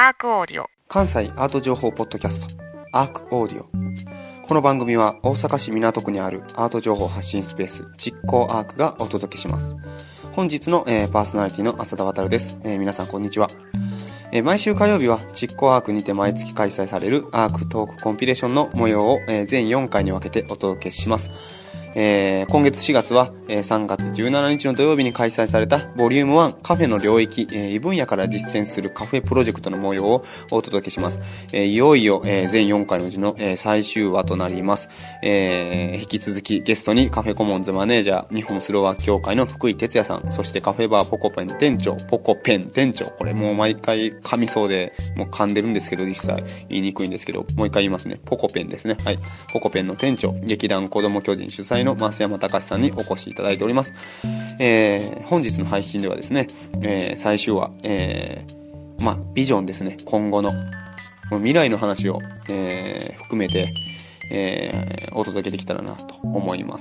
アークオーディオ関西アート情報ポッドキャストアークオーディオ。この番組は大阪市港区にあるアート情報発信スペース実行アークがお届けします。本日の、パーソナリティの浅田渉です。皆さんこんにちは。毎週火曜日は実行アークにて毎月開催されるアークトークコンピレーションの模様を、全4回に分けてお届けします。今月4月は、3月17日の土曜日に開催されたボリューム1カフェの領域、異分野から実践するカフェプロジェクトの模様をお届けします。いよいよ、全4回のうちの、最終話となります。引き続きゲストにカフェコモンズマネージャー日本スローワーク協会の福井哲也さん、そしてカフェバーポコペン店長、これもう毎回噛みそうでもう噛んでるんですけど実際言いにくいんですけど、もう一回言いますね。ポコペンですね。はい。ポコペンの店長、劇団子供巨人主催の増山隆さんにお越しいただいております。本日の配信ではですね、最終話、ビジョンですね。今後の未来の話を、含めて、お届けできたらなと思います。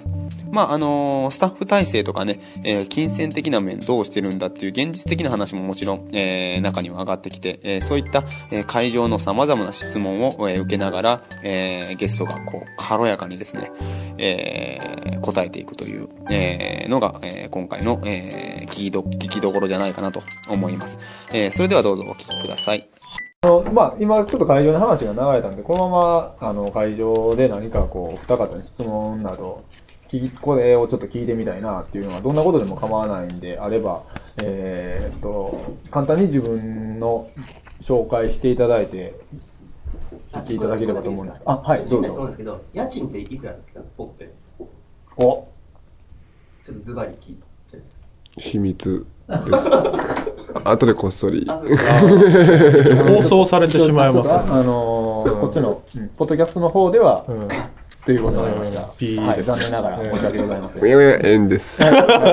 スタッフ体制とかね、金銭的な面どうしてるんだっていう現実的な話ももちろん、中には上がってきて、そういった、会場の様々な質問を、受けながら、ゲストがこう軽やかにですね、答えていくという、のが、今回の、聞きどころじゃないかなと思います。それではどうぞお聞きください。 今ちょっと会場の話が流れたんで、このまま会場で何かこう二方に質問などこれをちょっと聞いてみたいなっていうのはどんなことでも構わないんであれば、簡単に自分の紹介していただいて聞いていただければと思うんです。はい、どうぞ。 そうですけど、家賃っていくらですか？ポッペン。 ちょっとズバリ聞いちゃいます。 秘密です。後でこっそり放送されてしまいます。 こっちのポッドキャストの方では、ということになりました。はい、残念ながら申し訳ございません。 縁です。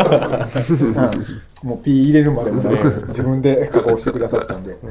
もう P 入れるまでもなく自分で加工してくださったんで、はい。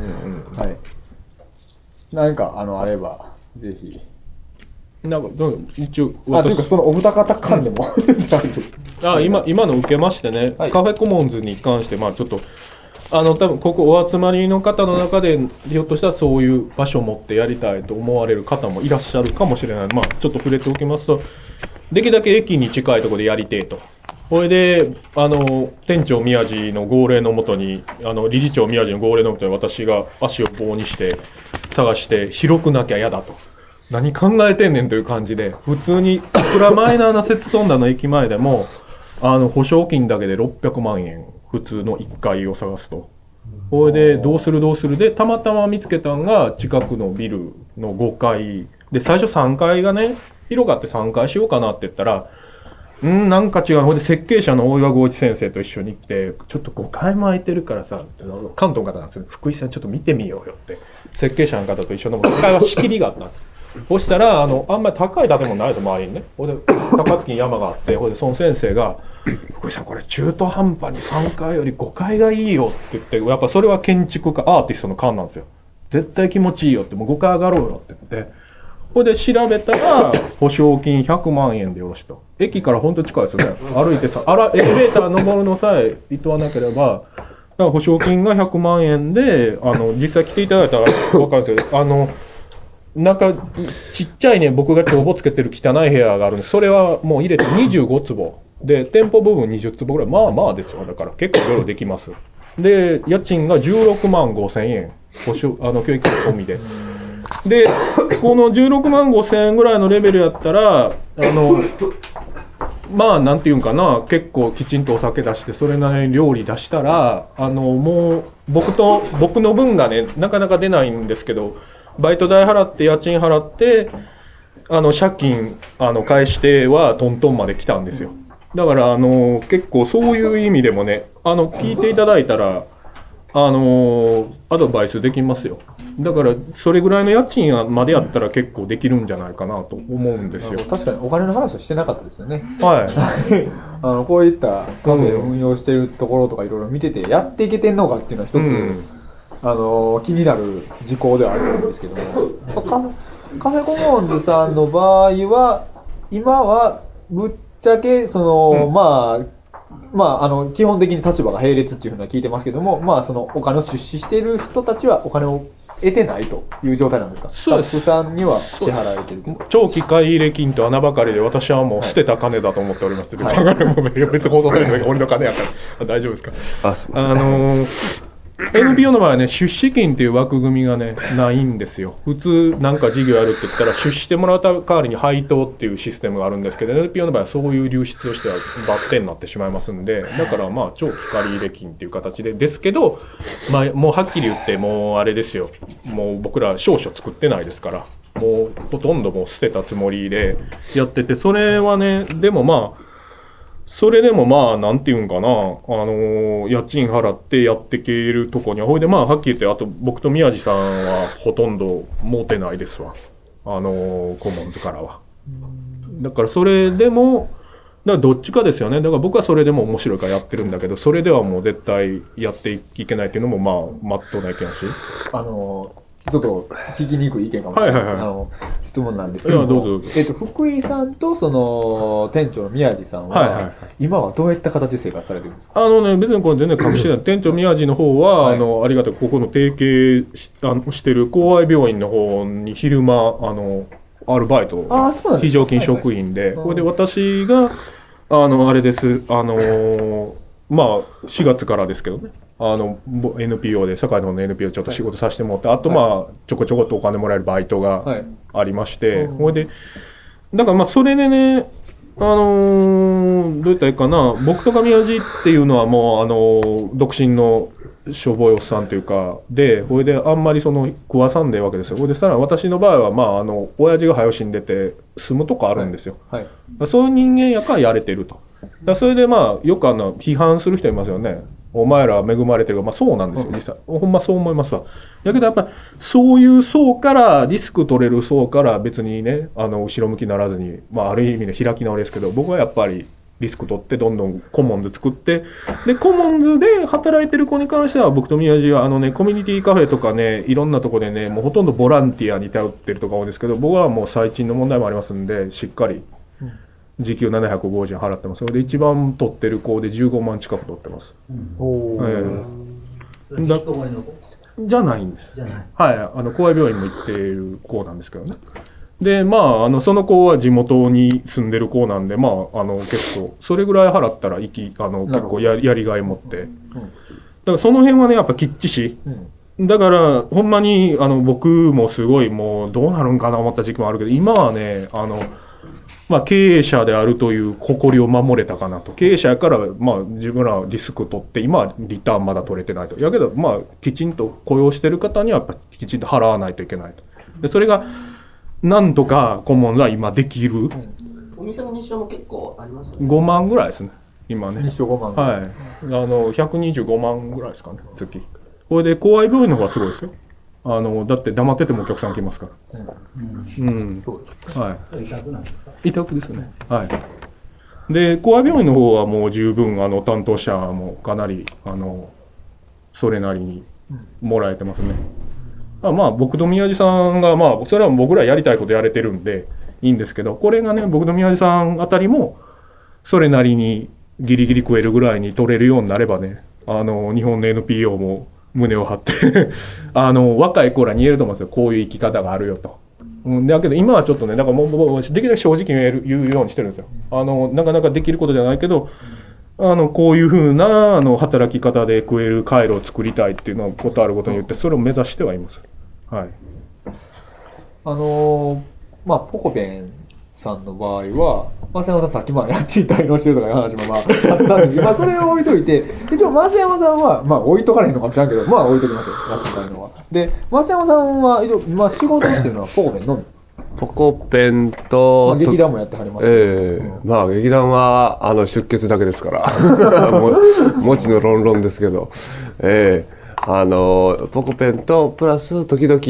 何かあればぜひ。 なんか一応というかそのお二方間でも今の受けましてね、カフェコモンズに関してちょっと多分ここお集まりの方の中でひょっとしたらそういう場所を持ってやりたいと思われる方もいらっしゃるかもしれない。ちょっと触れておきますと、できるだけ駅に近いところでやりてえと。これで店長宮地の号令のもとに理事長宮地の号令のもとに私が足を棒にして探して広くなきゃ嫌だと。何考えてんねんという感じで、普通にいくらマイナーな摂津田の駅前でも保証金だけで600万円普通の1階を探すと。これでどうするでたまたま見つけたのが近くのビルの5階で、最初3階がね広がって3階しようかなって言ったらなんか違う。ほいで設計者の大岩剛一先生と一緒に行って、ちょっと5階も空いてるからさ、関東の方なんですよ。福井さんちょっと見てみようよって設計者の方と一緒の5階は仕切りがあったんですよ。そしたらあんまり高い建物ないですよ周りにね。ほいで高槻に山があって、ほいでその先生が福井さんこれ中途半端に3階より5階がいいよって言って、やっぱそれは建築家アーティストの勘なんですよ。絶対気持ちいいよって、もう5階上がろうよって言って、ほいで調べたら保証金100万円でよろしと。駅から本当に近いですよね。歩いてさエレベーター登るのさえ厭わなければ、だから保証金が100万円で実際来ていただいたら分かるんですけど、なんかちっちゃいね、僕が帳簿つけてる汚い部屋があるんです。それはもう入れて25坪で、店舗部分20坪ぐらい、まあですよ。だから結構いろいろできます。で家賃が16万5千円教育費込みで。でこの16万5千円ぐらいのレベルやったらなんていうんかな、結構きちんとお酒出してそれなりに料理出したらもう僕の分がねなかなか出ないんですけど、バイト代払って家賃払って借金返してはトントンまで来たんですよ。だから結構そういう意味でもね聞いていただいたらアドバイスできますよ。だからそれぐらいの家賃までやったら結構できるんじゃないかなと思うんですよ。 確かにお金の話はしてなかったですよね。 はいこういったカフェを運用しているところとかいろいろ見ててやっていけてんのかっていうのは一つ、気になる事項ではあるんですけども、カフェコモンズさんの場合は今はぶっちゃけまあ、基本的に立場が並列っていうふうには聞いてますけども、まあ、そのお金を出資している人たちはお金を得てないという状態なんですか？ そうです。 スタッフさんには支払われてるけど。 長期買い入れ金と穴ばかりで私はもう捨てた金だと思っておりますけど、 はいもう別に放送されてる俺の金やから大丈夫ですか？ あ、すいません。 NPO の場合はね、出資金っていう枠組みがね、ないんですよ。普通なんか事業やるって言ったら、出資してもらう代わりに配当っていうシステムがあるんですけど、NPO の場合はそういう流出をしてはバッテンになってしまいますんで、だからまあ、長期借り入れ金っていう形で、ですけど、まあ、もうはっきり言って、もうあれですよ。もう僕ら証書作ってないですから、もうほとんどもう捨てたつもりでやってて、それはね、でもまあ、それでもまあ、なんていうんかな、家賃払ってやってけるとこには、ほいでまあ、はっきり言って、あと僕と宮地さんはほとんど持てないですわ。コモンズからは。だからそれでも、だからどっちかですよね。だから僕はそれでも面白いからやってるんだけど、それではもう絶対やっていけないっていうのもまあ、まっとうな意見だし。 ちょっと聞きにくい意見かもしれないですけど、 はいはい質問なんですけども、 どうぞ福井さんとその店長の宮地さんは、 はいはい今はどういった形で生活されてるんですか？ 別にこれ全然隠してない。店長宮地の方は、 はいありがたくここの提携してる公愛病院の方に昼間、アルバイト、 あーそうなんですか非常勤職員で、 はいはいこれで私が、あれです、まあ、4月からですけどね、NPO で、堺の方の NPO ちょっと仕事させてもらって、あとまあ、ちょこちょこっとお金もらえるバイトがはいありまして、 うんこれで、だからまあ、それでね、どう言ったらいいかな、僕とか宮地っていうのはもう、独身のしょぼいおっさんというか、で、これであんまり食わさんでいるわけですよ。これでさらに私の場合は、まあ、親父が早死んでて、住むとこあるんですよ。 はい。 そういう人間やからやれてると。だからそれでまあ、よく批判する人いますよね。お前ら恵まれてるが、まあそうなんですよ、実際。ほんまそう思いますわ。だけどやっぱ、そういう層から、リスク取れる層から別にね、後ろ向きにならずに、まあある意味の開き直りですけど、僕はやっぱりリスク取ってどんどんコモンズ作って、で、コモンズで働いてる子に関しては、僕と宮地はコミュニティカフェとかね、いろんなとこでね、もうほとんどボランティアに頼ってるとか多いんですけど、僕はもう最賃の問題もありますんで、しっかり、時給750円払ってます。それで一番取ってる子で15万近く取ってます。 おーだ引きこもりの子じゃないんです。 じゃない。 はい。公愛病院も行っている子なんですけどね。で、まあ、その子は地元に住んでる子なんで、まあ、結構、それぐらい払ったら結構やりがい持って。だからその辺はね、やっぱきっちし。だから、ほんまに、僕もすごいもう、どうなるんかな思った時期もあるけど、今はね、まあ、経営者であるという誇りを守れたかなと。経営者やから、まあ、自分らリスク取って、今はリターンまだ取れてないと。やけど、まあ、きちんと雇用してる方には、やっぱきちんと払わないといけないと。で、それが、なんとかコモンズは今できる。 お店の日照も結構ありますよね。 5万ぐらいですね。今ね。 日照5万。 はい。125万ぐらいですかね、月。これで、公愛病院の方がすごいですよ。だって黙っててもお客さん来ますから。うん。 そうです。 はい。 委託なんですか？ 委託ですね。はい。で、公愛病院の方はもう十分、担当者もかなり、それなりにもらえてますね。まあ、僕と宮地さんが、まあ、それは僕らやりたいことやれてるんで、いいんですけど、これがね、僕と宮地さんあたりも、それなりにギリギリ食えるぐらいに取れるようになればね、日本の NPO も胸を張って若い子らに言えると思うんですよ。こういう生き方があるよと。だけど今はちょっとね、だからもう、できるだけ正直に言うようにしてるんですよ。なかなかできることじゃないけど、こういうふうな、働き方で食える回路を作りたいっていうのをことあることに言って、それを目指してはいます。はい。 まあ、ポコペンさんの場合は、増山さんさっき家賃滞納してるとかいう話もまああったんですけど、まあそれを置いといて、一応増山さんは、まあ置いとかれへんのかもしれんけど、まあ置いときますよ、家賃滞納は。で、増山さんは一応、まあ仕事っていうのはポコペンのみ。 ポコペンまと、 あ、劇団もやってはりますけど、 まあ劇団は出血だけですからもちの論々ですけど、ポコペンとプラス時々、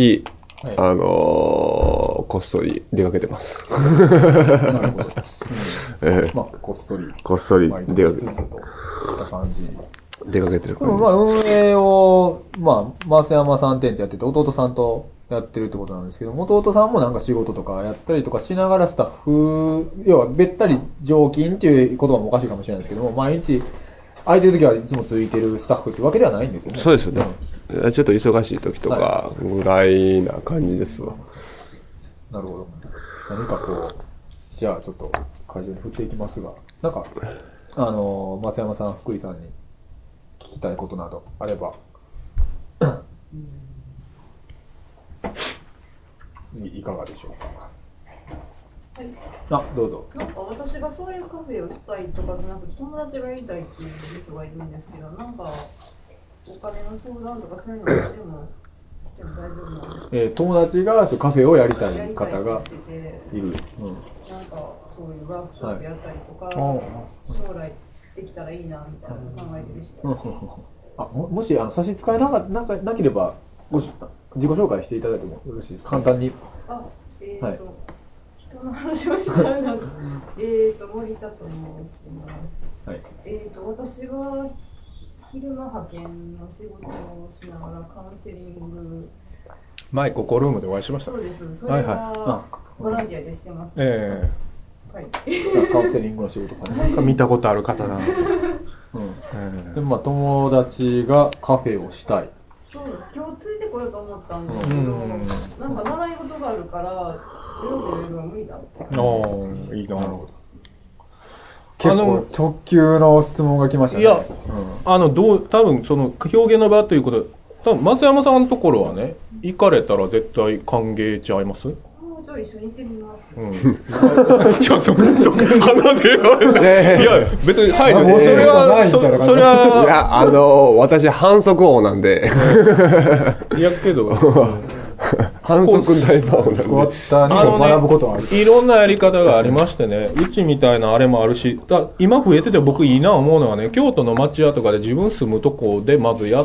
こっそり出かけてます。 なるほど。まあこっそり。 こっそり出かけてつつといった感じ。 出かけてるでもまあ運営を、まあ、増山さん店長やってて、弟さんとやってるってことなんですけど、弟さんもなんか仕事とかやったりとかしながらスタッフ、要はべったり常勤っていう言葉もおかしいかもしれないですけども、毎日空いてる時はいつもついてるスタッフってわけではないんですよね。 そうですね。ちょっと忙しい時とかぐらいな感じですわ。 なるほど。何かこう、じゃあちょっと会場に振っていきますが、なんか、増山さん、福井さんに聞きたいことなどあれば、いかがでしょうか。 はい、 あ、どうぞ。 なんか私がそういうカフェをしたいとかじゃなくて友達がやりたいっていう人がいるんですけど、なんかお金の相談とかそういうのしても大丈夫なんですか？ 友達がそうカフェをやりたい方がいる。 なんかそういうワークショップやったりとか、将来できたらいいなみたいな考えてる人。 もし差し支えなければ自己紹介していただいてもよろしいですか？簡単に。はい。 人の話をしながら、森田と申します。はい。私は昼間派遣の仕事をしながらカウンセリング。 前ここルームでお会いしました。 そうです。それはボランティアでしてます。はい。 カウンセリングの仕事されて見たことある方な。 でも友達がカフェをしたい。 そうです。今日ついてこようと思ったんですけど、なんか習い事があるから。無理だって。 いいな。 結構直球の質問が来ましたね。 いや、多分その表現の場ということで、多分松山さんのところはね、行かれたら絶対歓迎ちゃいます？ じゃあ一緒に行ってみます。 いや、それと鼻で言われて、いや別にはい、それは、 いや私反則王なんで。 いやけど。 反則大魔王なんで。 学ぶことはある。 いろんなやり方がありましてね、うちみたいなあれもあるし、今増えてて僕いいな思うのはね、京都の町屋とかで自分住むとこでまずやって、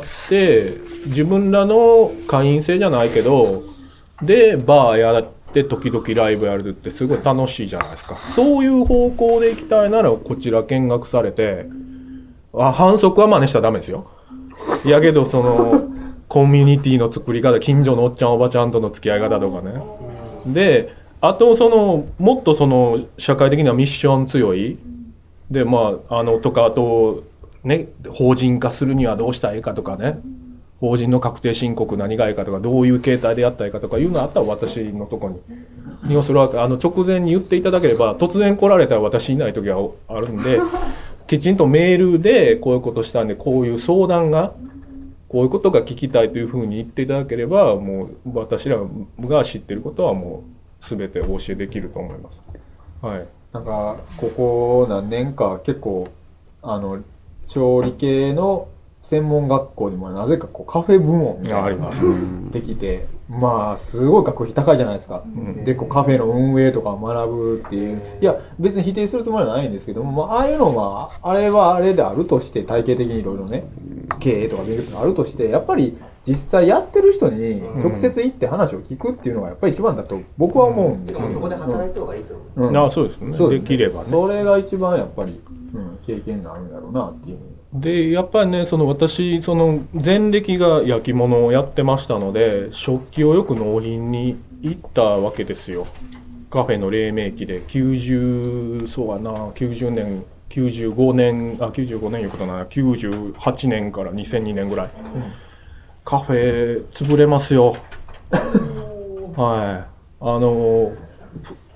自分らの会員制じゃないけど、で、バーやって時々ライブやるってすごい楽しいじゃないですか。そういう方向で行きたいならこちら見学されて、反則は真似したらダメですよ。やけどコミュニティの作り方、近所のおっちゃんおばちゃんとの付き合い方とかね。で、あともっと社会的なミッション強い。で、とか、あと、ね、法人化するにはどうしたらいいかとかね。法人の確定申告何がいいかとか、どういう形態でやったらいいかとかいうのあったら私のとこに。それは直前に言っていただければ、突然来られたら私いない時があるんで、きちんとメールでこういうことしたんで、こういう相談が、こういうことが聞きたいというふうに言っていただければ、もう私らが知っていることはもう全てお教えできると思います。はい。 なんかここ何年か結構調理系の専門学校にもなぜかカフェ部門みたいなのができて、すごい学費高いじゃないですか。でカフェの運営とか学ぶっていう、いや別に否定するつもりはないんですけども、ああいうのはあれはあれであるとして、体系的にいろいろね経営とか勉強するのあるとして、やっぱり実際やってる人に直接行って話を聞くっていうのがやっぱり一番だと僕は思うんですよ。 そこで働いた方がいいと思います。 そうですね。できればね。 それが一番やっぱり経験になるんだろうなっていう。 で、やっぱりね、私、前歴が焼き物をやってましたので、食器をよく納品に行ったわけですよ。カフェの黎明期で、90年、95年いうことなら、98年から2002年ぐらい。カフェ、潰れますよ。はい。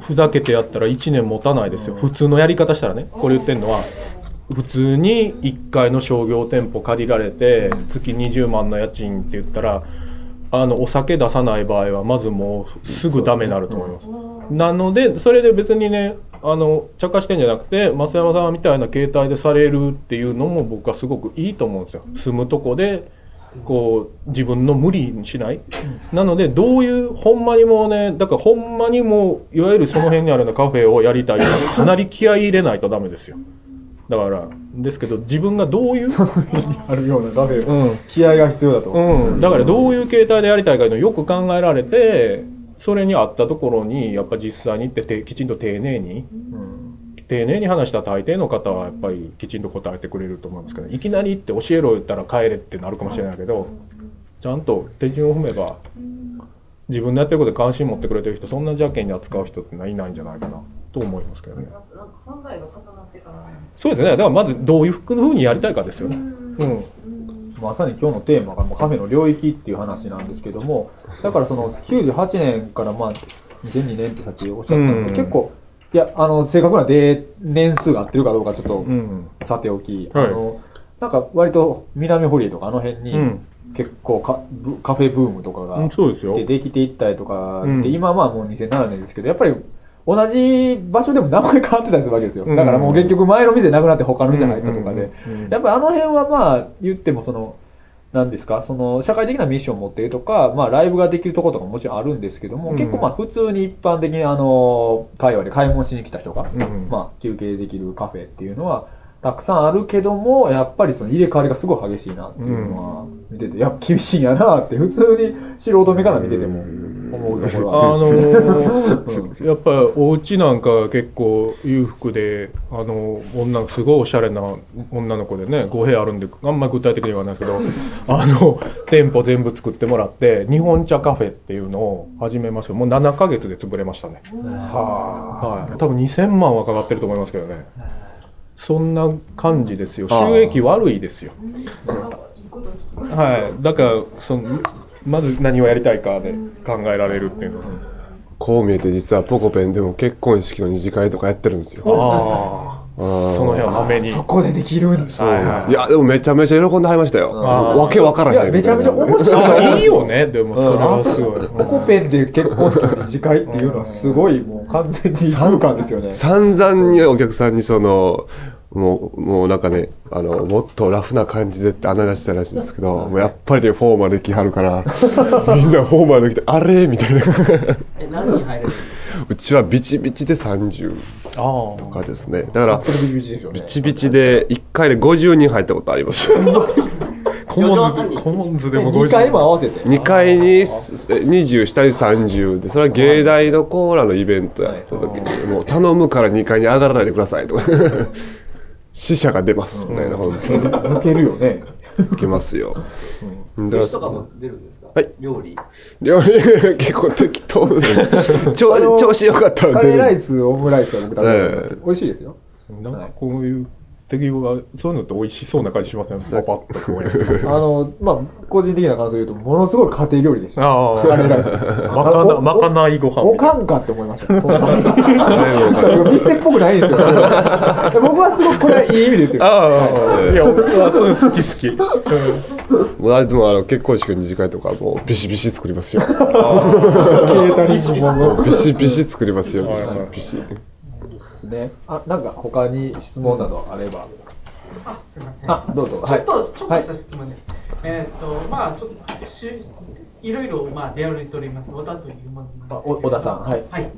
ふざけてやったら1年持たないですよ。普通のやり方したらね、これ言ってんのは、普通に1階の商業店舗借りられて月20万の家賃って言ったらお酒出さない場合はまずもうすぐダメになると思います。なのでそれで別にね茶化してんじゃなくて増山さんみたいな形態でされるっていうのも僕はすごくいいと思うんですよ。住むとこで自分の無理にしない。なのでどういうほんまにもうね、だからほんまにもういわゆるその辺にあるようなカフェをやりたいからかなり気合い入れないとダメですよ。だからですけど自分がどういうその辺にあるようなカフェ、気合が必要だと、 だからどういう形態でやりたいかというのをよく考えられて、それに合ったところにやっぱ実際に行ってきちんと丁寧に話した大抵の方はやっぱりきちんと答えてくれると思いますけど、いきなり行って教えろ言ったら帰れってなるかもしれないけど、ちゃんと手順を踏めば自分のやってることで関心持ってくれてる人、そんな邪険に扱う人っていないんじゃないかなとと思いますけどね。 なんか考えが固まってから。 そうですね。だからまずどういうふうにやりたいかですよね。 まさに今日のテーマがカフェの領域っていう話なんですけども、だからその98年からまあ2002年ってさっきおっしゃったので、結構いや正確な年数が合ってるかどうかちょっとさておき、なんか割と南堀江とかあの辺に結構カフェブームとかができていったりとかで、今はまあもう2007年ですけど、やっぱり同じ場所でも名前変わってたりするわけですよ。だからもう結局前の店なくなって他の店入ったとかで、やっぱりあの辺はまあ言ってもその何ですか、その社会的なミッションを持っているとか、まあライブができるところとかももちろんあるんですけども、結構まあ普通に一般的に界隈で買い物しに来た人が、まあ休憩できるカフェっていうのはたくさんあるけども、やっぱりその入れ替わりがすごい激しいなっていうのは見てて、やっぱ厳しいんやなって普通に素人目から見てても思うところはあるんですけど、 やっぱりお家なんか結構裕福で、すごいおしゃれな女の子でね、5部屋あるんであんまり具体的にはないですけど店舗全部作ってもらって日本茶カフェっていうのを始めました。もう7ヶ月で潰れましたね。はい、多分2000万はかかってると思いますけどね。そんな感じですよ。収益悪いですよ。はい、だからまず何をやりたいかで考えられるっていうのは、 こう見えて実はポコペンでも結婚式の二次会とかやってるんですよ。 その辺はまめにそこでできるんですよ。 いやでもめちゃめちゃ喜んではりましたよ。わけわからへん。 いやめちゃめちゃ面白い。 いいよね。でもそれはすごい。 ポコペンで結婚式の二次会っていうのはすごいもう完全に空間ですよね。 散々にお客さんにもうなんかね、もっとラフな感じでって穴出したらしいんですけど、もうやっぱりフォーマル着はるから、みんなフォーマル着て、あれみたいな。 何人入れるんですか？ うちはビチビチで30とかですね。だから、ビチビチで1回で50人入ったことあります。 コモンズでも50人。 2回も合わせて。 2回に20、下に30で、それは芸大のコーラのイベントやった時に、もう頼むから2階に上がらないでくださいとか。死者が出ますみたいな。 抜けるよね。 抜けますよ。 飯とかも出るんですか？ はい。 料理結構適当で調子良かったらカレーライス、オムライスは僕食べてるんですけど、美味しいですよ。 なんかこういう適用がそういうのって美味しそうな感じしますね。パパッとこうまあ個人的な感想を言うとものすごい家庭料理でした。カレーライス。 まかないご飯。 おかんかって思いました。店っぽくないんですよ。僕はすごくこれはいい意味で言ってる。 いや僕はそういう好き。 でも結婚式の二次会とかもうビシビシ作りますよ。 ケータリングもビシビシ作りますよ。ビシビシ。 ね、なんか他に質問などあれば。 すみません。どうぞ。 ちょっとした質問です。まあちょっといろいろ出歩いております小田というものなんですけど。 小田さん、はい。 はい。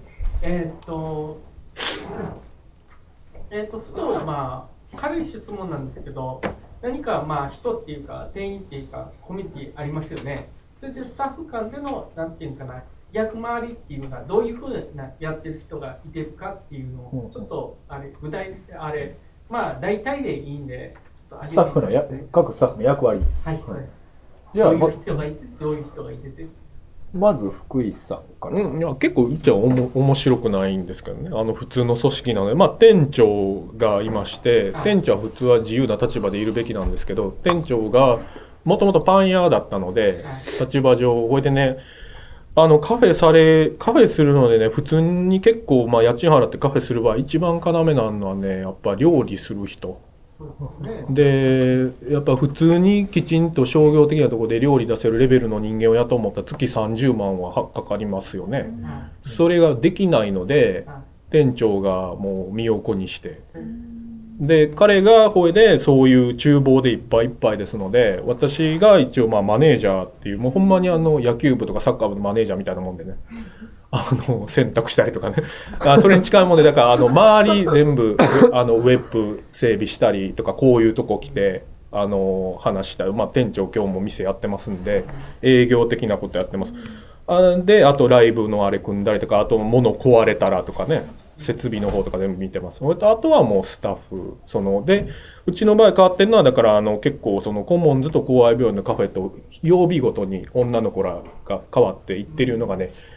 ふと軽い質問なんですけど、何か人っていうか店員っていうかコミュニティありますよね。それでスタッフ間でのなんていうかな。役回りっていうのがどういうふうなやってる人がいてるかっていうのをちょっと具体的大体でいいんでちょっとスタッフの各スタッフの役割。 はい、そうです。 じゃあどういう人がいてどういう人がいてて。 まず福井さんから。 いや結構じゃあ面白くないんですけどね。普通の組織なので、店長がいまして、店長は普通は自由な立場でいるべきなんですけど、店長がもともとパン屋だったので、立場上これでね。カフェするのでね、普通に結構、家賃払ってカフェする場合、一番要なのはね、やっぱ料理する人。で、やっぱ普通にきちんと商業的なところで料理出せるレベルの人間を雇うと思ったら月30万はかかりますよね。それができないので、店長がもう身を粉にして。で彼がこれでそういう厨房でいっぱいいっぱいですので、私が一応マネージャーっていう、もうほんまに野球部とかサッカー部のマネージャーみたいなもんでね、洗濯したりとかね、それに近いもんで、だから周り全部ウェブ整備したりとか、こういうとこ来て話したり、店長今日も店やってますんで営業的なことやってます。であとライブのあれ組んだりとか、あと物壊れたらとかね、設備の方とか全部見てます。あとはもうスタッフで、うちの場合変わってるのはだから結構コモンズと友愛病院のカフェと曜日ごとに女の子らが変わっていってるのがね、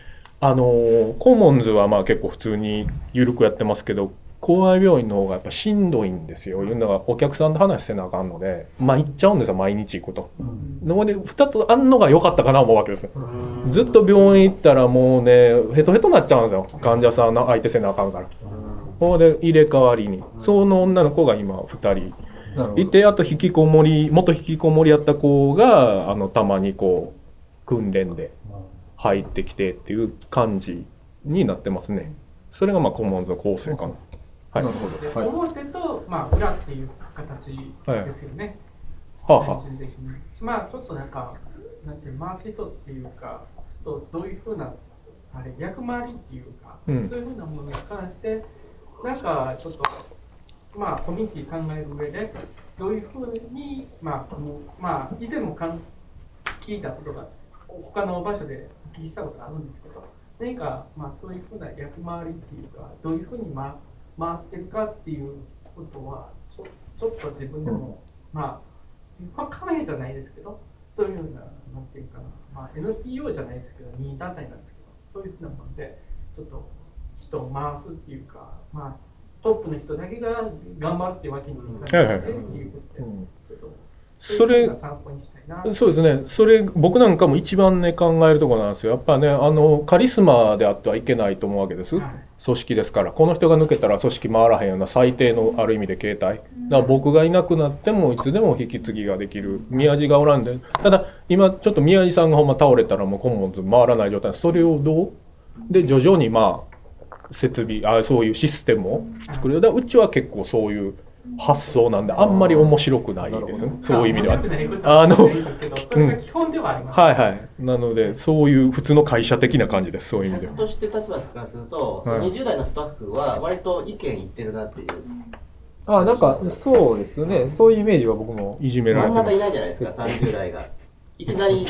コモンズはまあ結構普通に緩くやってますけど、公愛病院の方がやっぱしんどいんですよ。いうのがお客さんと話せなあかんので、まあ行っちゃうんですよ、毎日行くと。ので2つあんのが良かったかな思うわけですよ。ずっと病院行ったらもうねヘトヘトになっちゃうんですよ、患者さんの相手せなあかんから。ほんで入れ替わりにその女の子が今2人いて、あと引きこもり元引きこもりやった子がたまにこう訓練で入ってきてっていう感じになってますね。それがまあコモンズの構成かな。はい、なるほど。 はい、表と、まあ、裏っていう形ですよね。 はい、はあはあ、 まあちょっとなんて回す人っていうかどういうふうな役回りっていうか、そういうふうなものに関してなんかちょっとまあコミュニティ考える上でどういうふうにまあ以前も聞いたことが他の場所でお聞きしたことがあるんですけど、何かまあそういうふうな役回りっていうかどういうふうに回ってるかっていうことはちょっと自分でもまあカフェじゃないですけどそういうふうななんていうかな、まあ、NPO じゃないですけど任意団体なんですけどそういうふうなものでちょっと人を回すっていうか、まあ、トップの人だけが頑張るっていうわけにいかないのでっていうことで、ちょっとそれ参考にしたいな。 そうですね。それ僕なんかも一番ね考えるところなんですよ。やっぱねカリスマであってはいけないと思うわけです。はい、組織ですからこの人が抜けたら組織回らへんような最低のある意味で形態。だから僕がいなくなってもいつでも引き継ぎができる宮地がおらんで、ただ今ちょっと宮地さんがほんま倒れたらもうコモンズ回らない状態です。それをどうで徐々にまあ設備そういうシステムを作る。だからうちは結構そういう発想なんであんまり面白くないですね。そういう意味では基本ではあります。 はいはい。なのでそういう普通の会社的な感じです。そういう意味では。 として立場からすると、はい、20代のスタッフは割と意見言ってるなっていう。 なんかそうですね。そういうイメージは僕もいじめられてます。 真ん中いないじゃないですか、30代が。いきなり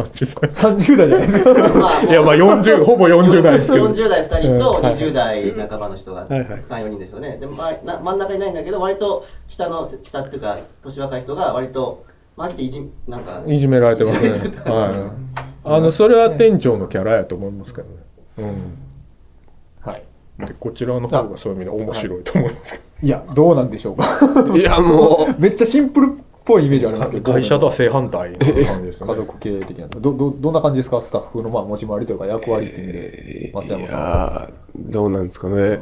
30代じゃないですか。 いやまあほぼ40代ですけど。 40代2人と20代半ばの人が3、4人ですよね。で真ん中いないんだけど割と下っていうか年若い人が割といじめられてますね。はい。それは店長のキャラやと思いますけどね。はい。でこちらの方がそういう意味で面白いと思いますけど。 いやどうなんでしょうか。 いやもうめっちゃシンプルっぽいイメージありますけど、 会社とは正反対な感じですね。 家族系的などんな感じですか、スタッフの持ち回りというか役割っていう意味で。松山さん。 いやどうなんですかね。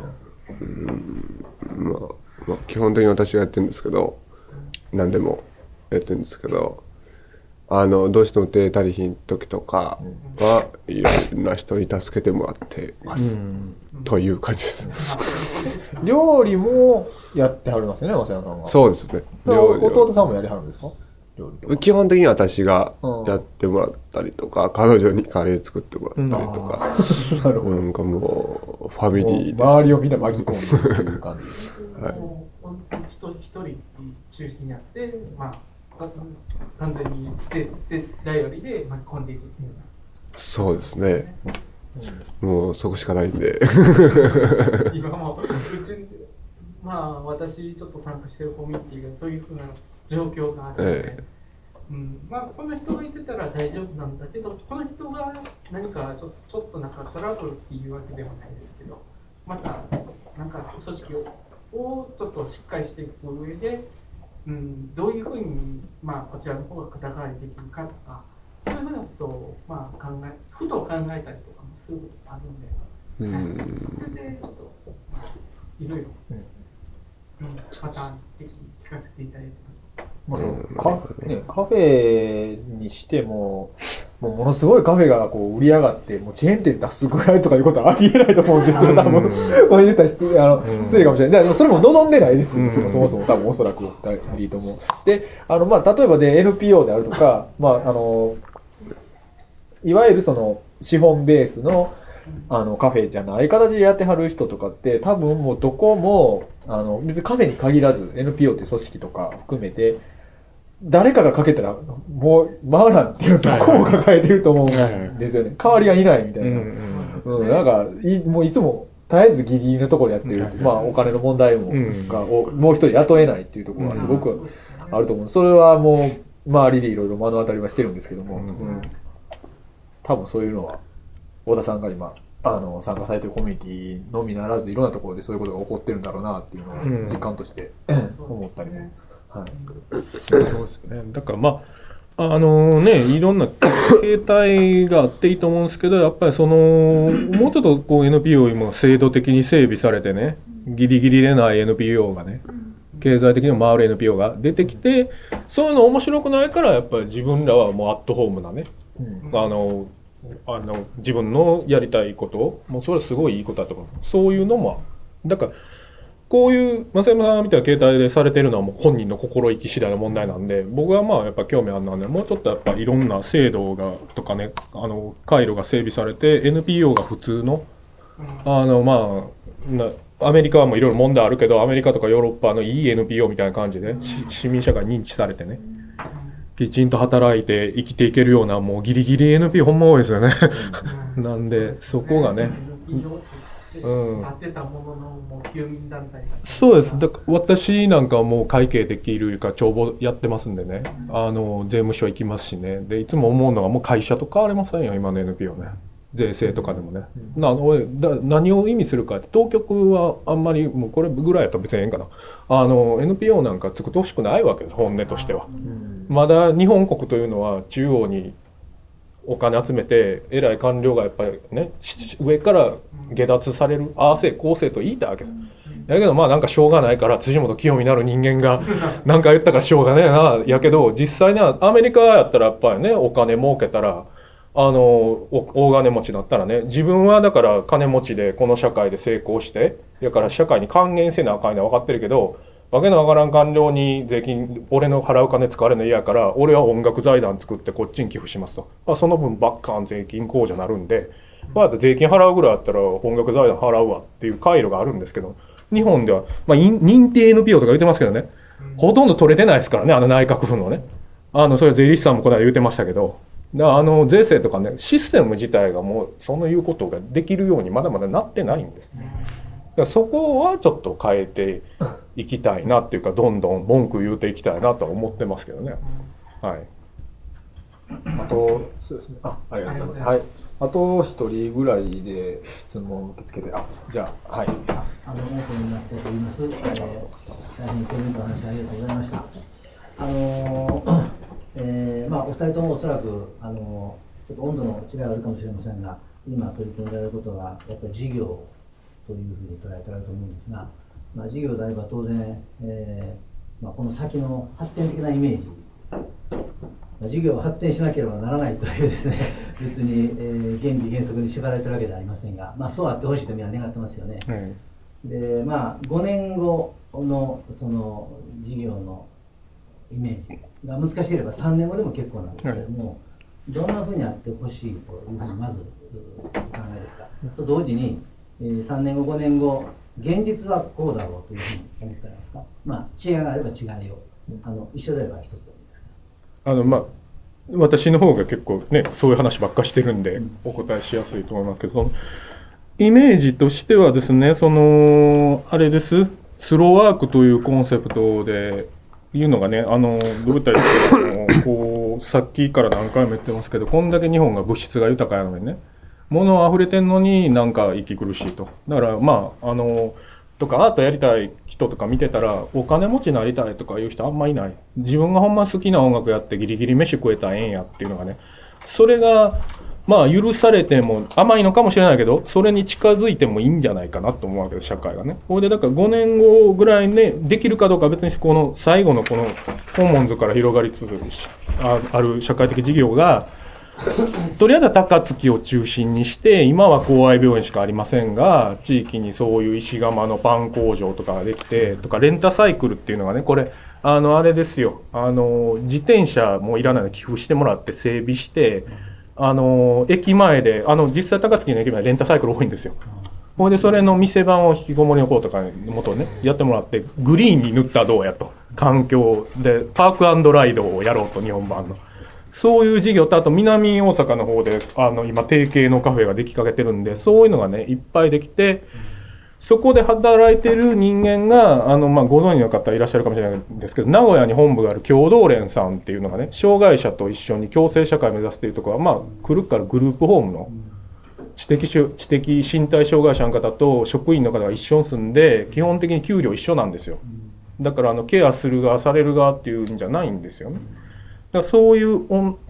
まあ基本的に私がやってるんですけど、何でもやってるんですけど、どうしても手足りひん時とかはいろんな人に助けてもらってます、という感じです。 料理もやってはりますよね、松山さんが。 そうですね。 弟さんもやりはるんですか？ 基本的に私がやってもらったりとか、彼女にカレー作ってもらったりとか、なんかもうファミリーです。 周りをみんな巻き込んでるという感じです。 はい。本当に一人中心にあって、まあ完全に捨て頼りで巻き込んでいくっていう。 そうですね。もうそこしかないんで。 今もうちまあ私ちょっと参加してるコミュニティがそういうふうな状況があるので、まあこの人がいてたら大丈夫なんだけど、この人が何かちょっとなんかトラブルっていうわけではないですけど、またなんか組織をちょっとしっかりしていく上で、どういうふうにまあこちらの方が肩代わりできるかとか、そういうふうなことをまあふと考えたりとかもすることがあるんで、それでちょっといろいろパターン的に聞かせていただいてます。 カフェにしてもものすごいカフェがこう売り上がってもうチェーン店出すぐらいとかいうことはありえないと思うんですよ、多分。これ言ったら失礼かもしれない。でもそれも望んでないですよ、そもそも多分おそらくいいと思う。で、まあ例えばで NPO であるとか、まあいわゆるその資本ベースのカフェじゃない形でやってはる人とかって多分もうどこも別にカフェに限らず NPO って組織とか含めて誰かがかけたらもう回らんっていうどこも抱えてると思うんですよね。代わりがいないみたいな。なんかもういつも絶えずギリギリのところやってる、まあお金の問題ももう一人雇えないっていうところがすごくあると思う。それはもう周りでいろいろ目の当たりはしてるんですけども、多分そういうのは小田さんが今参加されてるコミュニティのみならずいろんなところでそういうことが起こってるんだろうなっていうのを実感として思ったりも、はい、 そうですね。だからまあいろんな形態があっていいと思うんですけど、やっぱりもうちょっとこう NPO も制度的に整備されてね、ギリギリでない NPO がね、経済的にも回る NPO が出てきて、そういうの面白くないからやっぱり自分らはもうアットホームなね、自分のやりたいこともうそれはすごいいいことだと思う。そういうのもだからこういう増山さんみたいな形態でされてるのはもう本人の心意気次第の問題なんで、僕はまあやっぱ興味あるのはね、もうちょっとやっぱいろんな制度がとかね、回路が整備されて NPO が普通のアメリカはもういろいろ問題あるけど、アメリカとかヨーロッパのいい NPO みたいな感じで市民社会認知されてね、きちんと働いて生きていけるような、もうギリギリ NPO ほんま多いですよねなんでそこがね、 立ってたもののもう休眠団体がそうです。だから私なんかはもう会計できるか帳簿やってますんでね、税務署行きますしね、でいつも思うのがもう会社と変われませんよ今の NPO ね、税制とかでもね、何を意味するかって、当局はあんまりもうこれぐらいやったら別にええんかな、NPO なんか作ってほしくないわけです、本音としては。まだ日本国というのは中央にお金集めて偉い官僚がやっぱりね上から下脱される、ああせこうせと言いたいわけです。だけどまあなんかしょうがないから辻元清美なる人間がなんか言ったからしょうがねえな、やけど実際にはアメリカやったらやっぱりね、お金儲けたら大金持ちだったらね、自分はだから金持ちでこの社会で成功してだから社会に還元せなあかんのは分かってるけど、わけのわからん官僚に税金、俺の払う金使われるの嫌やから、俺は音楽財団作ってこっちに寄付しますと。その分ばっかん税金控除になるんで、税金払うぐらいあったら音楽財団払うわっていう回路があるんですけど、日本では、認定 NPO とか言ってますけどね、ほとんど取れてないですからね、内閣府のね。それは税理士さんもこの間言ってましたけど、税制とかね、システム自体がもうそういうことができるようにまだまだなってないんです。だからそこはちょっと変えていきたいなっていうか、どんどん文句言うていきたいなとは思ってますけどね。はい。 あと、そうですね。ありがとうございます。はい。あと一人ぐらいで質問を受け付けて、じゃあ、はい。 大手になってと言います。大変興味深い話ありがとうございました。お二人ともおそらくちょっと温度の違いはあるかもしれませんが、今取り組んでいることはやっぱり事業というふうに捉えてあると思うんですが、事業であれば当然、この先の発展的なイメージ、事業を発展しなければならないというですね、別に、原理原則に縛られているわけではありませんが、そうあってほしいとみんな願ってますよね。で5年後のその事業のイメージが難しければ3年後でも結構なんですけれども、どんなふうにあってほしいというふうにまずお考えですか。と同時に3年後5年後現実はこうだろうというふうに思ってありますか。違いがあれば違いを、一緒であれば一つでもいいですか。 私の方が結構ねそういう話ばっかしてるんでお答えしやすいと思いますけど、そのイメージとしてはですね、あれです、スローワークというコンセプトでいうのがね、どういったらこうさっきから何回も言ってますけど、こんだけ日本が物質が豊かやのにね、物あふれてんのになんか息苦しいと。だからとかアートやりたい人とか見てたら、お金持ちになりたいとかいう人あんまいない。自分がほんま好きな音楽やってギリギリ飯食えたらええんやっていうのがね、それが許されても甘いのかもしれないけど、それに近づいてもいいんじゃないかなと思うわけです、社会がね。これでだから5年後ぐらいね、できるかどうかは別にこの最後のこのコモンズから広がりつつある社会的事業が、とりあえずは高槻を中心にして、今は公愛病院しかありませんが、地域にそういう石窯のパン工場とかができて、とかレンタサイクルっていうのがね、これあれですよ、自転車もいらないの寄付してもらって整備して、駅前で実際高槻の駅前レンタサイクル多いんですよ。それでそれの店番を引きこもりの子とかに元ねやってもらって、グリーンに塗ったらどうやと、環境でパーク&ライドをやろうと、日本版のそういう事業と、あと南大阪の方で今提携のカフェができかけてるんで、そういうのがねいっぱいできて、そこで働いてる人間がご存知の方いらっしゃるかもしれないんですけど、名古屋に本部がある共同連さんっていうのがね、障害者と一緒に共生社会を目指すっていうところは、来るからグループホームの知的身体障害者の方と職員の方が一緒に住んで基本的に給料一緒なんですよ。だからケアする側される側っていうんじゃないんですよね。だからそういう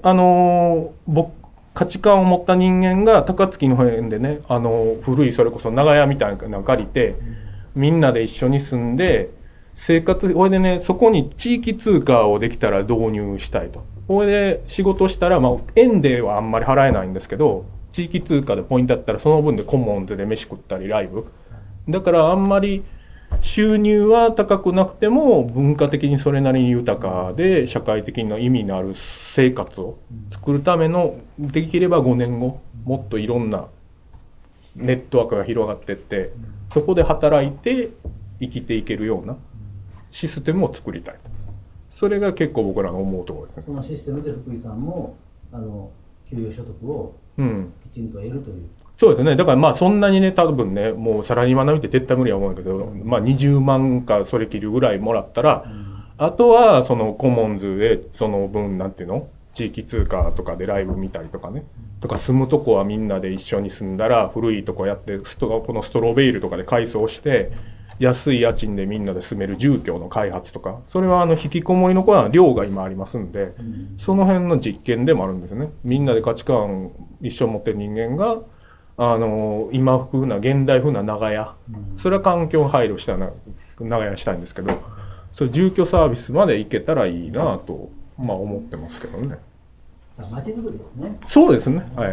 価値観を持った人間が高槻の辺でね、古いそれこそ長屋みたいなのを借りてみんなで一緒に住んで生活、これでね、そこに地域通貨をできたら導入したいと。これで仕事したら、円ではあんまり払えないんですけど、地域通貨でポイントだったらその分でコモンズで飯食ったりライブ。だからあんまり収入は高くなくても文化的にそれなりに豊かで社会的な意味のある生活を作るための、できれば5年後、もっといろんなネットワークが広がっていって、そこで働いて生きていけるようなシステムを作りたいと。それが結構僕らが思うところですね。 そのシステムで福井さんも給与所得をきちんと得るという、 そうですね。だからそんなにね、多分ね、もうサラリーマン並みって絶対無理は思うんだけど、20万かそれきるぐらいもらったら、あとはそのコモンズでその分なんていうの、地域通貨とかでライブ見たりとかね、とか住むとこはみんなで一緒に住んだら古いとこやってこのストロベイルとかで改装して安い家賃でみんなで住める住居の開発とか、それは引きこもりの子は寮が今ありますんで、その辺の実験でもあるんですよね。みんなで価値観一緒に持ってる人間が今風な現代風な長屋、それは環境配慮した長屋したいんですけど、それ住居サービスまで行けたらいいなと思ってますけどね。 街づくりですね。 そうですね。はい。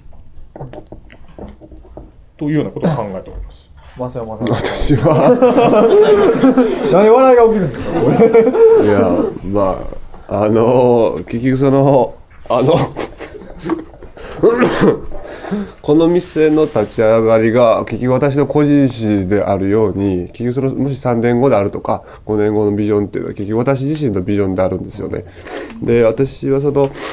というようなことを考えております。 私は何笑いが起きるんですかこれ。 いや結局この店の立ち上がりが結局私の個人史であるように、結局もし3年後であるとか5年後のビジョンっていうのは結局私自身のビジョンであるんですよね。で、私は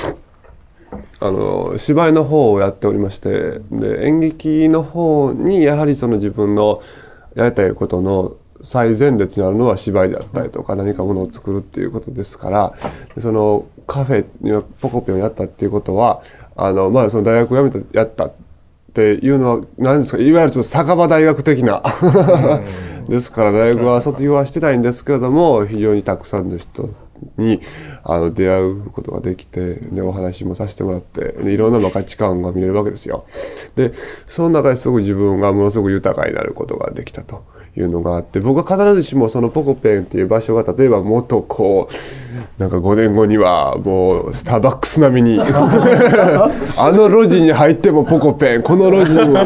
芝居の方をやっておりまして、で演劇の方にやはり自分のやりたいことの最前列にあるのは芝居であったりとか何かものを作るっていうことですから、そのカフェポコペをやったっていうことはその大学を辞めてやったっていうのは何ですか、いわゆる酒場大学的なですから大学は卒業はしてないんですけれども、非常にたくさんの人に出会うことができて、でお話もさせてもらって、でいろんな価値観が見れるわけですよ。でその中ですごく自分がものすごく豊かになることができたというのがあって、僕は必ずしもそのポコペンっていう場所が例えばもっとなんか5年後にはもうスターバックス並みに路地に入ってもポコペン、この路地にも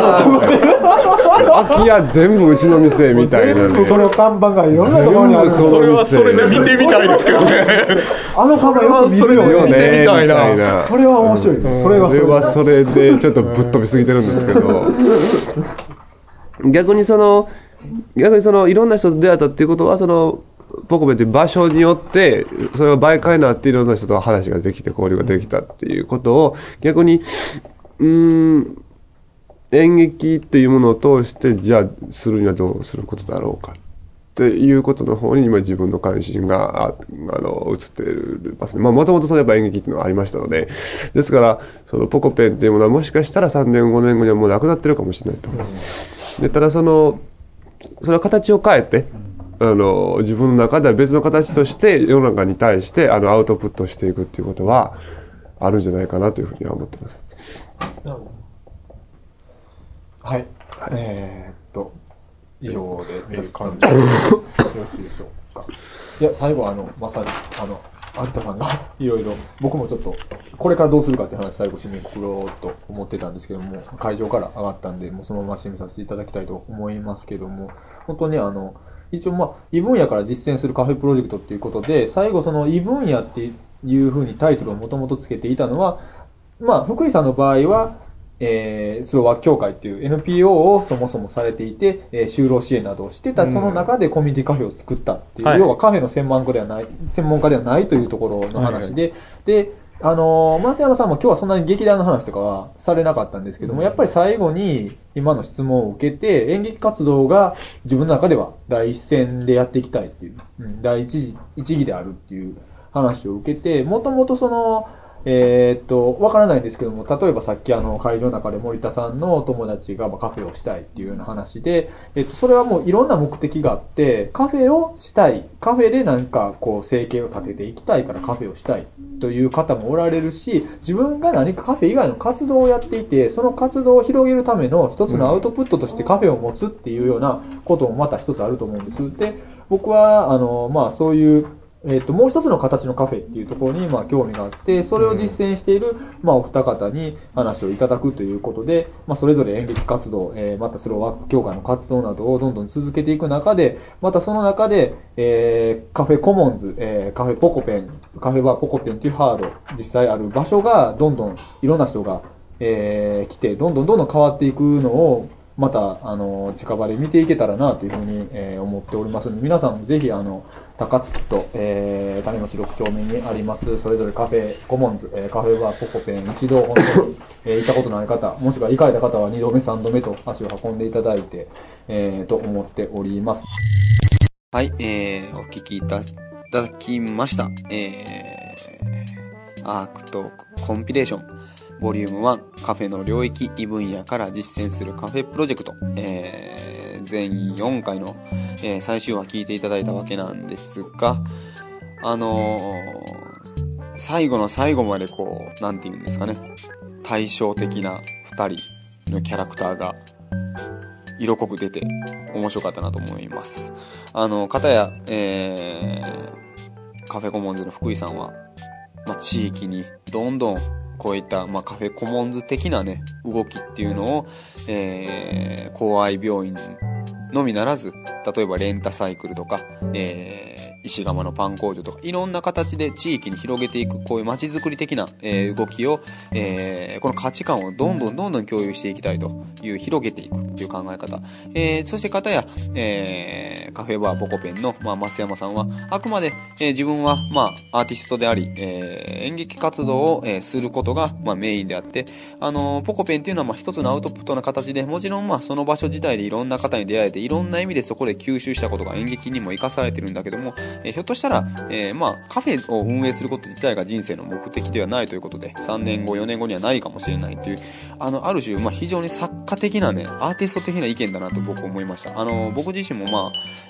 空き家全部うちの店みたいな、ね、 その看板がいろんなところにある。 それはそれで見てみたいですけどね。 看板よく見るよね。 見てみたいな。 それは面白い。それはそれでちょっとぶっ飛びすぎてるんですけど、逆にいろんな人と出会ったっていうことは、ポコペという場所によってそれが媒介になっていろんな人と話ができて交流ができたっていうことを、逆に演劇っていうものを通してじゃあするにはどうすることだろうかっていうことの方に今自分の関心が移っていますね。もともとやっぱ演劇っていうのはありましたので、ですからそのポコペンっていうものはもしかしたら3年5年後にはもうなくなってるかもしれないと。でただその形を変えて自分の中では別の形として世の中に対してアウトプットしていくっていうことはあるんじゃないかなというふうには思ってます。 はい。以上で見る感じでよろしいでしょうか。いや、最後まさに有田さんがいろいろ、僕もちょっとこれからどうするかって話最後締めくくろうと思ってたんですけども、会場から上がったんでもうそのまま締めさせていただきたいと思いますけども、本当に一応異分野から実践するカフェプロジェクトっていうことで、最後その異分野っていうふうにタイトルをもともとつけていたのは、福井さんの場合はスロワーク協会っていう NPO をそもそもされていて、就労支援などをしてた、その中でコミュニティカフェを作ったっていう、要はカフェの専門家ではないというところの話で、で増山さんも今日はそんなに劇団の話とかはされなかったんですけども、やっぱり最後に今の質問を受けて、演劇活動が自分の中では第一線でやっていきたいっていう、第一義であるっていう話を受けて、もともとわからないんですけども、例えばさっき会場の中で森田さんの友達がカフェをしたいっていうような話で、それはもういろんな目的があって、カフェをしたい、カフェで何かこう生計を立てていきたいからカフェをしたいという方もおられるし、自分が何かカフェ以外の活動をやっていて、その活動を広げるための一つのアウトプットとしてカフェを持つっていうようなこともまた一つあると思うんです。で、僕はそういうもう一つの形のカフェっていうところに興味があって、それを実践しているお二方に話をいただくということで、それぞれ演劇活動、またスローワーク協会の活動などをどんどん続けていく中で、またその中で、カフェコモンズ、カフェポコペン、カフェバーポコペンというハード、実際ある場所がどんどんいろんな人が、来て、どんどん変わっていくのを、また近場で見ていけたらなというふうに、思っておりますので、皆さんもぜひ高槻と、谷町6丁目にありますそれぞれカフェコモンズ、カフェバーポコペン、一度本当に、行ったことない方、もしくは行かれた方は2度目3度目と足を運んでいただいて、と思っております。 はい、お聞きいただきました。アークトークコンピレーションボリューム1、カフェの領域異分野から実践するカフェプロジェクト、全4回の、最終話聞いていただいたわけなんですが、最後の最後までこう、なんていうんですかね、対照的な2人のキャラクターが色濃く出て面白かったなと思います。片や、カフェコモンズの福井さんは、地域にどんどんこういった、カフェコモンズ的なね、動きっていうのを、公愛病院のみならず、例えばレンタサイクルとか、石窯のパン工場とか、いろんな形で地域に広げていく、こういう街づくり的な、動きを、この価値観をどんどん共有していきたいという、広げていくという考え方。そして方や、カフェバーポコペンの、増山さんは、あくまで、自分は、アーティストであり、演劇活動を、することが、メインであって、ポコペンっていうのは、一つのアウトプットの形で、もちろん、その場所自体でいろんな方に出会えて、いろんな意味でそこで吸収したことが演劇にも活かされてるんだけども、ひょっとしたら、カフェを運営すること自体が人生の目的ではないということで、3年後、4年後にはないかもしれないという、ある種、非常に作家的なね、アーティスト的な意見だなと僕は思いました。僕自身も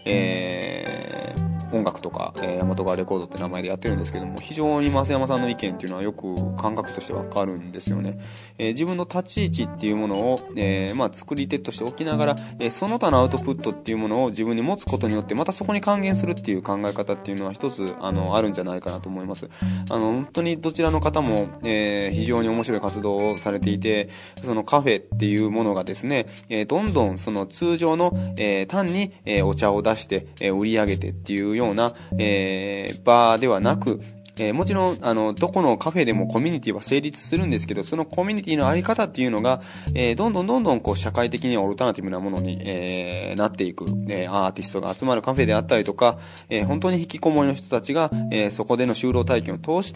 音楽とか、大和川レコードって名前でやってるんですけども、非常に増山さんの意見っていうのはよく感覚としてわかるんですよね。自分の立ち位置っていうものを、作り手として置きながら、その他のアウトプットっていうものを自分に持つことによって、またそこに還元するっていう考え方っていうのは一つ、あるんじゃないかなと思います。本当にどちらの方も、非常に面白い活動をされていて、そのカフェっていうものがですね、どんどんその通常の、単に、お茶を出して、売り上げてっていうような、場ではなく、もちろん、どこのカフェでもコミュニティは成立するんですけど、そのコミュニティのあり方っていうのが、どんどんこう、社会的にオルタナティブなものに、なっていく、アーティストが集まるカフェであったりとか、本当に引きこもりの人たちが、そこでの就労体験を通して、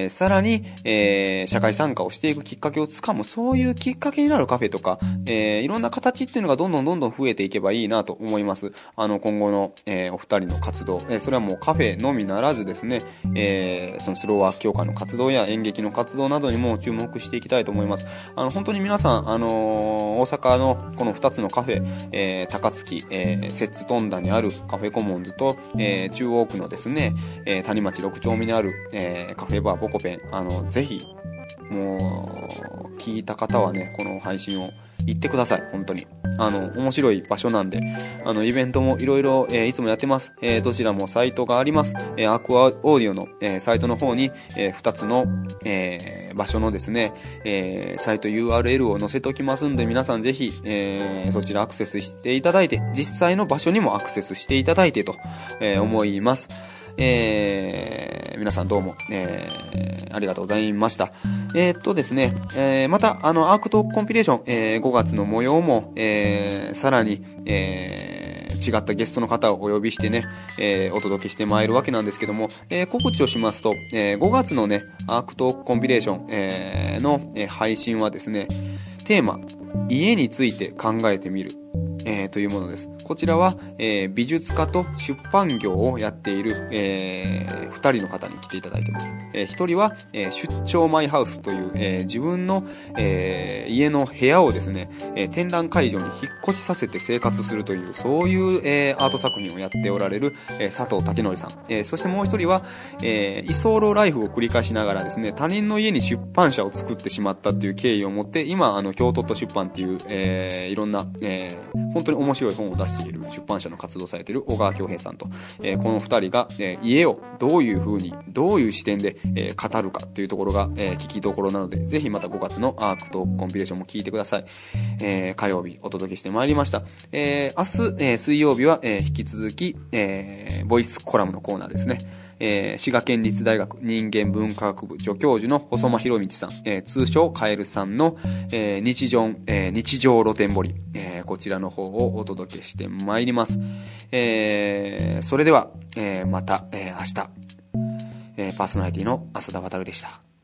さらに、社会参加をしていくきっかけをつかむ、そういうきっかけになるカフェとか、いろんな形っていうのがどんどん増えていけばいいなと思います。今後の、お二人の活動、それはもうカフェのみならずですね、そのスローワーク協会の活動や演劇の活動などにも注目していきたいと思います。本当に皆さん、大阪のこの2つのカフェ、高槻、摂津富田にあるカフェコモンズと、中央区のですね、谷町6丁目にある、カフェバーポコペン、ぜひ、もう、聞いた方はね、この配信を行ってください。本当に。面白い場所なんで、イベントもいろいろ、いつもやってます。どちらもサイトがあります。アークオーディオの、サイトの方に、2つの、場所のですね、サイト URL を載せておきますんで、皆さんぜひ、そちらアクセスしていただいて、実際の場所にもアクセスしていただいてと、思います。皆さんどうも、ありがとうございました。ですね、また、アークトークコンピレーション、5月の模様も、さらに、違ったゲストの方をお呼びしてね、お届けしてまいるわけなんですけども、告知をしますと、5月のね、アークトークコンピレーション、の、配信はですね、テーマ、家について考えてみる。 というものです。こちらは、美術家と出版業をやっている、2人の方に来ていただいています。1人は、出張マイハウスという、自分の、家の部屋をですね、展覧会場に引っ越しさせて生活するという、そういう、アート作品をやっておられる、佐藤武則さん。そしてもう1人は、居候ライフを繰り返しながらですね、他人の家に出版社を作ってしまったっていう経緯を持って、今、京都都出版っていう、いろんな、本当に面白い本を出している出版社の活動されている小川恭平さんと、この2人が、家をどういう風に、どういう視点で、語るかというところが、聞きどころなので、ぜひまた5月のアークトークコンピレーションも聞いてください。火曜日お届けしてまいりました。明日、水曜日は、引き続き、ボイスコラムのコーナーですね。滋賀県立大学人間文化学部助教授の細間博道さん、通称カエルさんの、日常露天掘り、こちらの方をお届けしてまいります。それでは、また、明日、パーソナリティの浅田渉でした。